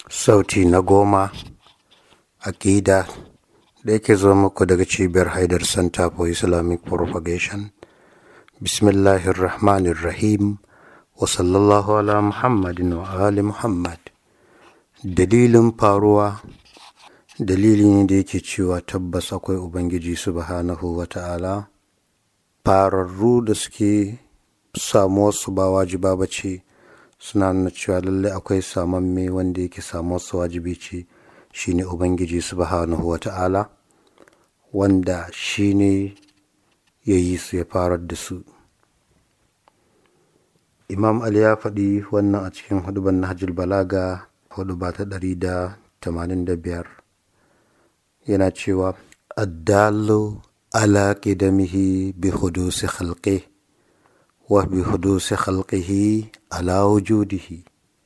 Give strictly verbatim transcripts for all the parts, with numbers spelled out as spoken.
sauti na goma aƙida da yake zo muku daga cibiyar Haidar Center for Islamic Propagation. Bismillahirrahmanirrahim wa sallallahu ala Muhammadin wa ali Muhammad. Dalilin faruwa dalili ne da yake cewa tabbas akwai Ubangiji subhanahu wa ta'ala. Fararru da suke samuwarsu ba wajiba ba ce, suna nuna cewa lallai akwai samamme wanda yake samuwarsu wajibi ce, shi ne Ubangiji subhanahu wa ta'ala, wanda shi ne ya yi su ya farar da su. Imam Ali ya faɗi wannan a cikin hudubar Nahjul Balaga, huduba ta ɗari da tamanin da biyar, yana cewa addalu ala qidamihi bi hudusi khalqihi wa bi hudusi khalqihi ala wujudihi.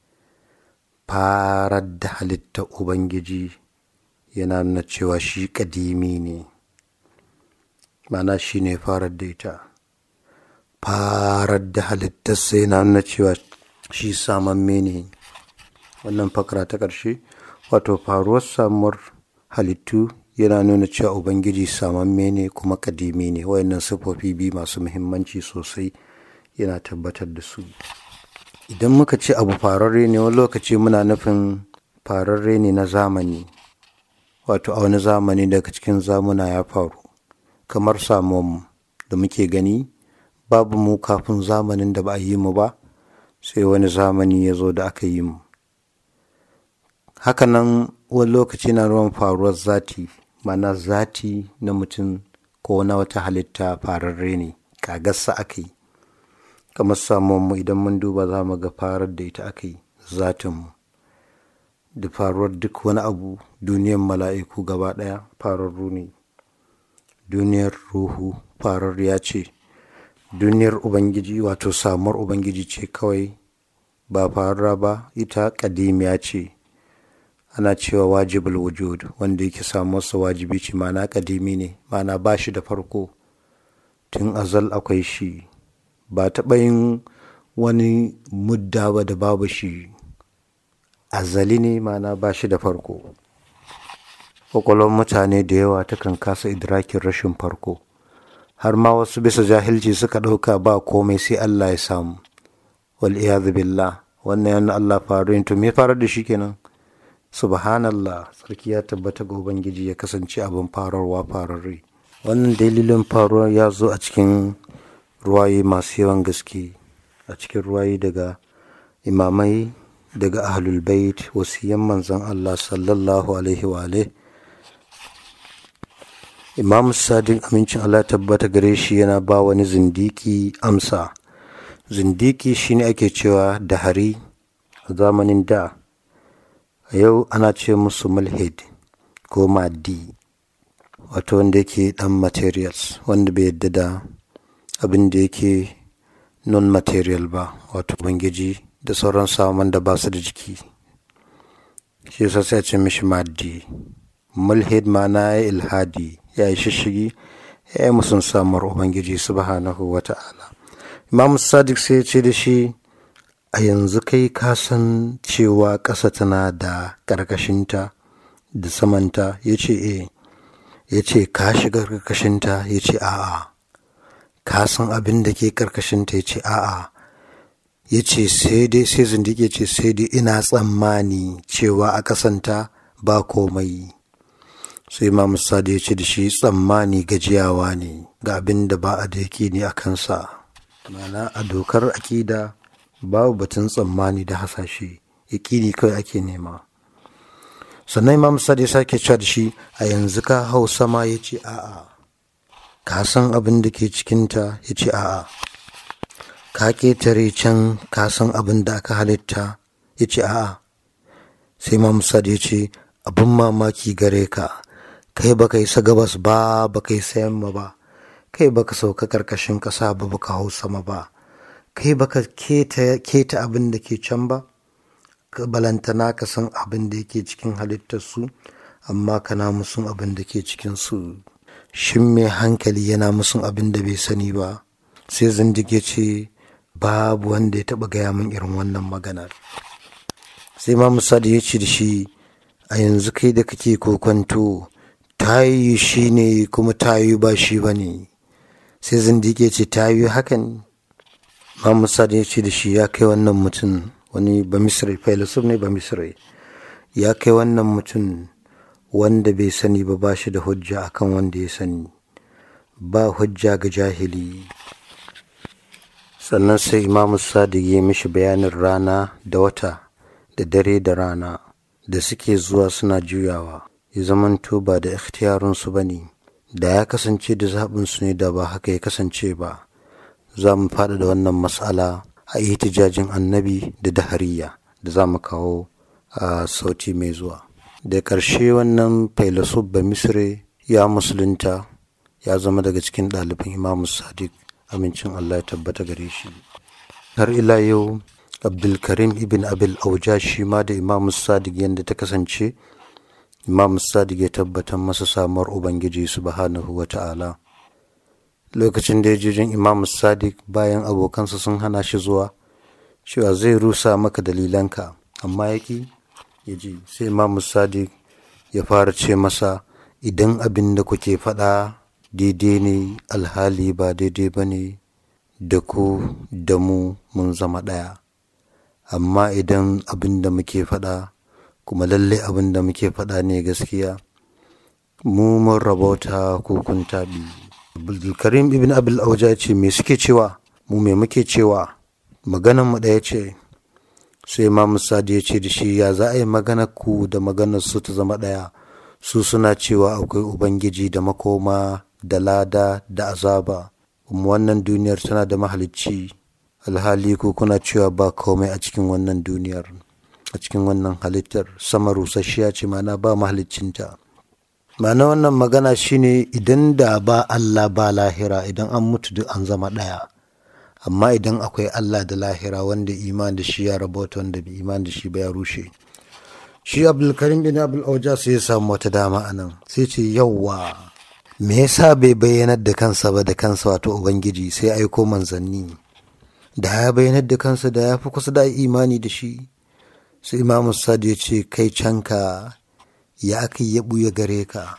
Farar da halitta Ubangiji yana nuna cewa shi kadimi ne, mana shi ne farar da ita. Farar da halittarsa yana nuna cewa shi samamme ne. Wannan fakara ta ƙarshe, wato faruwar samuwar halittu yana nuna cewa Ubangiji samamme ne kuma kadimi ne. Wayannan siffofi biyu masu muhimmanci sosai yana tabbatar da su. Idan muka ce abu fararre ne, wani lokaci muna nufin fararre ne na zamani, wato a wani zamani daga cikin zamuna ya faru, kamar samuwanmu da muke gani. Babu mu kafin zamanin da ba a yi mu ba, sai wani zamani ya zo da aka yi mu. Hakanan wani lokaci na ruwan faruwar zati, mana zati na mutum ko na wata halitta fararre ne, kagarsa aka yi. Kamar samuwanmu idan mun duba za mu ga farar da ita aka yi, zatinmu. Da faruwar duk wani abu, duniyar mala'iku gaba ɗaya fararru ne. Duniyar ruhu fararriya ce. Duniyar Ubangiji, wato samuwar Ubangiji ce kawai ba fararra ba, ita ƙadimiya ce. Ana cewa wajibul wujud, wanda yake samuwarsa wajibi ce, mana ƙadimi ne, mana ba shi da farko. Tun azal akwai shi, ba taɓa yin wani mudda ba da babu shi. Azali ne, mana ba shi da farko. Ƙwaƙwalwar mutane da yawa takan kasa idrakin rashin farko, har ma wasu bisa jahilci suka ɗauka ba komai sai Allah ya samu. Wal iyadu billah, wannan yana Allah faru, to me farar da shi kenan? Subhanallah, sarki ya tabbata ga Ubangiji ya kasance abin fararwa fararre. Wannan dalilin faruwa ya zo a cikin ruwaye masu yawan gaske, a cikin ruwaye daga imamai, daga ahlul bait, wasiyan manzon Allah sallallahu alaihi wa alaihi. Imam Sadiq, amincin Allah tabbata gare shi, yana ba wani zindiki amsa. Zindiki shine ake cewa dahari a zamanin da. A yau ana ce musu mulhid ko maddi, wato wanda yake dan materials, wanda bai yadda da abin da yake non-material ba, wato Ubangiji da sauran saman da ba su da jiki. Shi yasa sai a ce mishi maddi. Mulhid ma'ana ya ilhadi, ya yi shishigi, ya yi musun samuwar Ubangiji subhanahu wa ta'ala. Imam Sadiq sai ya ce da shi, a yanzu kai ka san cewa ƙasa tana da ƙarƙashinta da samanta? Ya ce e. Ya ce ka shiga ƙarƙashinta? Ya ce a'a. Ka san abin da ke ƙarƙashinta? Ya ce a'a. Ya ce sai dai, sai zindiƙi ya ce sai dai ina tsammani cewa a ƙasanta ba komai. Sai Imam Sadiq ya ce da shi, tsammani gajiyawa ne ga abin da ba a da yake ne a kansa. Mana a dokar akida babu batun tsammani da hasashe, yaƙini kawai ake nema. Sannan Imam Sadiq ya sake cewa da shi, a yanzu ka hau sama? Ya ce a'a. Ka san abin da ke cikinta? Ya ce a'a. Ka ƙetare can ka san abin da aka halitta? Ya ce a'a. Sai Imam Sadiq ya ce, abin mamaki gare ka, kai baka isa gabas ba, baka isa yamma ba, kai baka sauka karkashin ƙasa ba, baka hau sama ba, kai baka keta keta abin da ke can ba, balantana ka san abin da yake cikin halittarsu, amma kana musun abin da ke cikin su. Shin mai hankali yana musun abin da bai sani ba? Sai zindig ya ce babu wanda ya taɓa gaya min irin wannan maganar. sai Imam Sadiq ya ce da shi, a yanzu kai da kake kokwanto tayi shi ne kuma tayi ba shi ba ne? Sai zindiki ya ce tayi hakan. Imam Sadiq ya ce da shi, ya kai wannan mutum, wani ba misri, filosof ne ba misri, ya kai wannan mutum, wanda bai sani ba ba shi da hujja akan wanda ya sani, ba hujja ga jahili. Sannan sai Imam Sadiq ya mishi bayanin rana da wata da dare da rana da suke zuwa suna juyawa, ya zamanto ba da ikhtiyarinsu ba ne, da ya kasance da zaɓinsu ne da ba haka ya kasance ba. Za mu faɗa da wannan matsala a ihtijajin annabi da dahariya da za mu kawo a sauti mai zuwa. Da ƙarshe wannan filosof ba misri ya musulunta, ya zama daga cikin ɗaliban Imam Sadiq, amincin Allah ya tabbata gare shi. Har ila yau Abdulkarim ibn Abil Auja shi ma da Imam Sadiq yadda ta kasance, Imam Sadiq ya tabbatar masa samuwar Ubangiji subhanahu wa ta'ala. Lokacin da ya jijin Imam Sadiq bayan abokansa sun hana shi zuwa, cewa zai rusa maka dalilanka, amma yaki ya ji. Sai Imam Sadiq ya fara ce masa, idan abin da kuke faɗa daidai ne alhali ba daidai ba ne, da ku da mu mun zama ɗaya. Amma idan abin da muke faɗa kuma lalle abin da muke faɗa ne gaskiya, mu mun rabauta ko kun taɓi. Abdulkarim ibn Abil Auja ce, me suke cewa? Mu me muke cewa? Maganan mu ɗaya ce. Sai Imam Sadiq ya ce da shi, ya za a yi maganar ku da maganar su ta zama ɗaya? Su suna cewa akwai Ubangiji da makoma da lada da azaba, kuma wannan duniyar tana da mahalicci, alhali ku kuna cewa ba komai a cikin wannan duniyar, a cikin wannan halittar. Sama rusasshiya ce, mana ba mahaliccinta. Ma'ana wannan magana shine, idan da ba Allah ba lahira, idan an mutu duk an zama ɗaya. Amma idan akwai Allah da lahira, wanda iman da shi ya rabota, wanda bi iman da shi ba ya rushe. Shi Abdulkarim bin Abul Auja sai ya samu wata dama a nan, sai ce yawwa, me yasa bai bayyanar da kansa ba da kansa, wato Ubangiji, sai aiko manzanni? Da ya bayyanar da kansa da ya fi kusa da imani da shi. Sai Imam Sadiq ya ce, kai canka, ya aka yi ya ɓuya gare ka?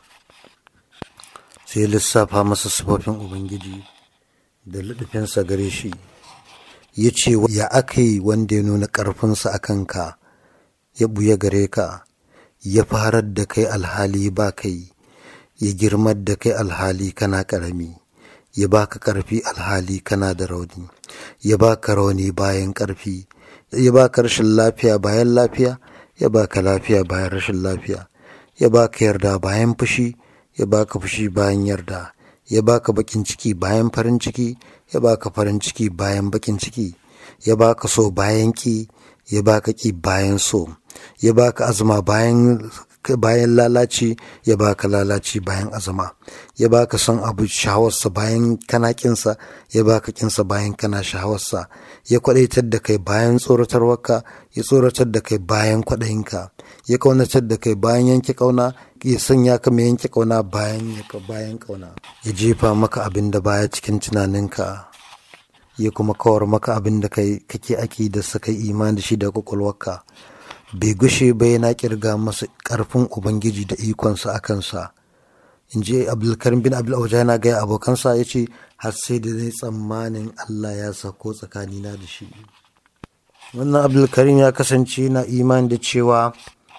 Sai lissafa masa sifofin Ubangiji da luɗufinsa gare shi, ya ce, ya aka yi wanda ya nuna ƙarfinsa a kanka ya ɓuya gare ka, ya farar da kai alhali ba kai, ya girmar da kai alhali kana ƙarami, ya baka ƙarfi alhali kana da rauni, ya baka rauni bayan ƙarfi, ya baka rashin lafiya bayan lafiya, ya baka lafiya bayan rashin lafiya, ya baka yarda bayan fushi, ya baka fushi bayan yarda, ya baka bakin ciki bayan farin ciki, ya baka farin ciki bayan bakin ciki, ya baka so bayan ki, ya baka ki bayan so, ya baka azuma bayan bayan lalaci, ya baka lalaci bayan azuma, ya baka son abu shahawarsa bayan kana kinsa, ya baka kinsa bayan kana shahawarsa, ya kwadaitar da kai bayan tsoratarwarka, ya tsoratar da kai bayan kwadayinka, ya kaunatar da kai bayan yanke kauna, ya sanya ka mai yanke kauna bayan bayan kauna, ya jefa maka abin da baya cikin tunaninka, ya kuma kawar maka abin da kai kake aki da sa kai imani da shi da kwakwalwarka. Bai gushe ba yana kirga masa ƙarfin Ubangiji da ikonsa a kansa. In ji Abdulkarim bin Abul Auja yana gaya abokansa, ya ce, har sai da zai tsammanin Allah ya sako tsakanina da shi. Wannan Abdulkarim ya kasance na imani da cewa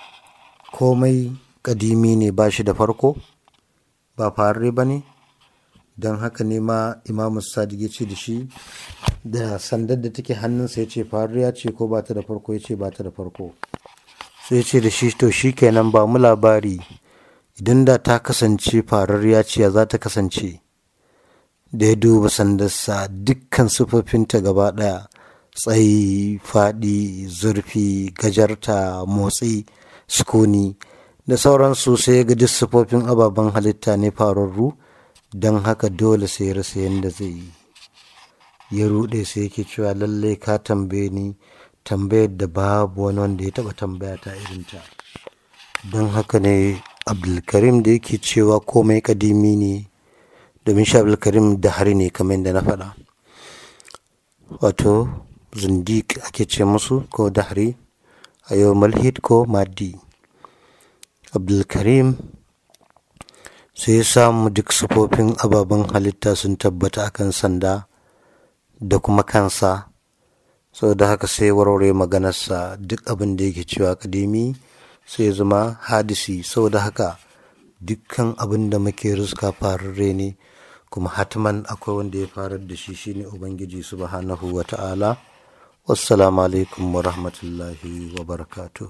komai ƙadimi ne, ba shi da farko, ba farare ba ne. Don haka ne ma Imam Sadiq ya ce da shi, da sandar da take hannunsa, ya ce farare ya ce ko ba ta da farko, ya ce ba ta da farko. Sai ce da shi, to shi kenan ba mu labari, idan da ta kasance farariya ce ya za ta kasance? Da ya duba sandarsa, dukkan sufofinta gaba ɗaya, tsayi, faɗi, zurfi, gajarta, motsi, sukuni da sauransu, sai ya ga duk sufofin ababen halitta ne fararru. Don haka dole sai rasa yadda zai yi, ya ruɗe, sai yake cewa, lallai ka tambaye ni tambayar da babu wani wanda ya taɓa tambaya ta irinta. Don haka ne Abdulkarim da yake cewa komai kadimi ne, domin shi Abdulkarim da hari ne, kamar yadda na faɗa, wato zindiq ake ce musu, ko dahri. a yau malhid ko maddi. Abdulkarim sai ya samu duk sufofin ababen halitta sun tabbata akan sanda da kuma kansa, saboda haka sai warware maganarsa duk abin da yake cewa kadimi sai ya zama hadisi. Saboda haka dukkan abin da muke riska fararre ne, kuma hatman akwai wanda ya farar da shi, shine ubangiji subhanahu wa ta'ala. Wassalamu alaikum wa rahmatullahi wa barakatuh.